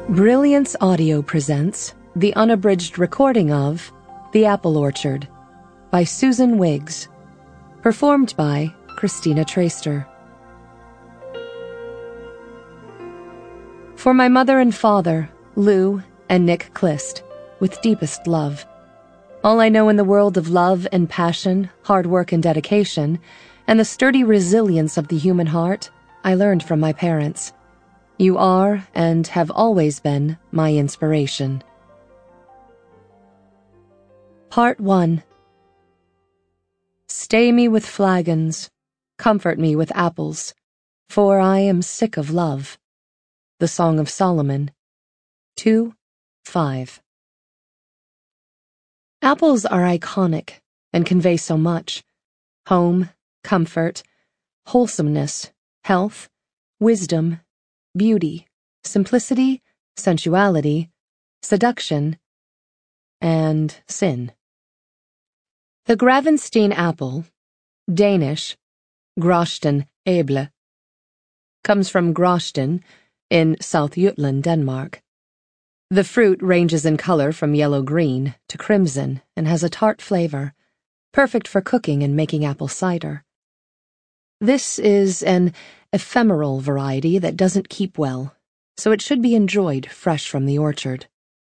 Brilliance Audio presents the unabridged recording of The Apple Orchard by Susan Wiggs, performed by Christina Traister. For my mother and father, Lou and Nick Clist, with deepest love. All I know in the world of love and passion, hard work and dedication, and the sturdy resilience of the human heart, I learned from my parents. You are, and have always been, my inspiration. Part 1. Stay me with flagons, comfort me with apples, for I am sick of love. The Song of Solomon, 2:5. Apples are iconic and convey so much: home, comfort, wholesomeness, health, wisdom, beauty, simplicity, sensuality, seduction, and sin. The Gravenstein apple, Danish, Grosten Æble, comes from Grosten in South Jutland, Denmark. The fruit ranges in color from yellow-green to crimson and has a tart flavor, perfect for cooking and making apple cider. This is an ephemeral variety that doesn't keep well, so it should be enjoyed fresh from the orchard.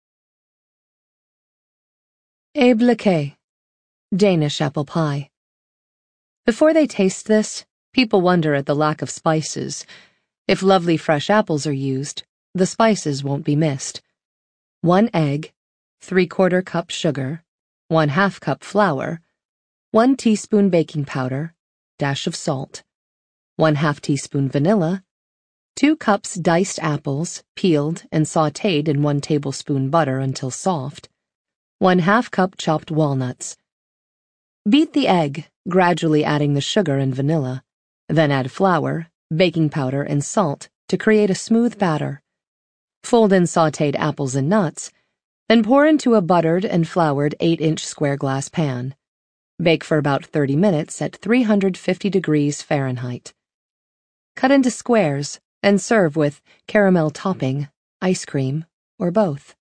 Æblekage, Danish apple pie. Before they taste this, people wonder at the lack of spices. If lovely fresh apples are used, the spices won't be missed. 1 egg, 3/4 cup sugar, 1/2 cup flour, 1 teaspoon baking powder, dash of salt, 1/2 teaspoon vanilla, 2 cups diced apples, peeled and sautéed in 1 tablespoon butter until soft, 1/2 cup chopped walnuts. Beat the egg, gradually adding the sugar and vanilla, then add flour, baking powder, and salt to create a smooth batter. Fold in sautéed apples and nuts, then pour into a buttered and floured 8-inch square glass pan. Bake for about 30 minutes at 350 degrees Fahrenheit. Cut into squares and serve with caramel topping, ice cream, or both.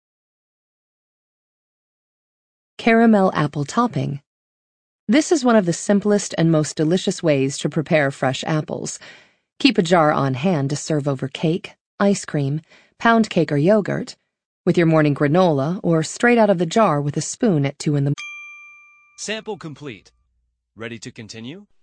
Caramel apple topping. This is one of the simplest and most delicious ways to prepare fresh apples. Keep a jar on hand to serve over cake, ice cream, pound cake or yogurt, with your morning granola, or straight out of the jar with a spoon at 2 in the morning. Sample complete. Ready to continue?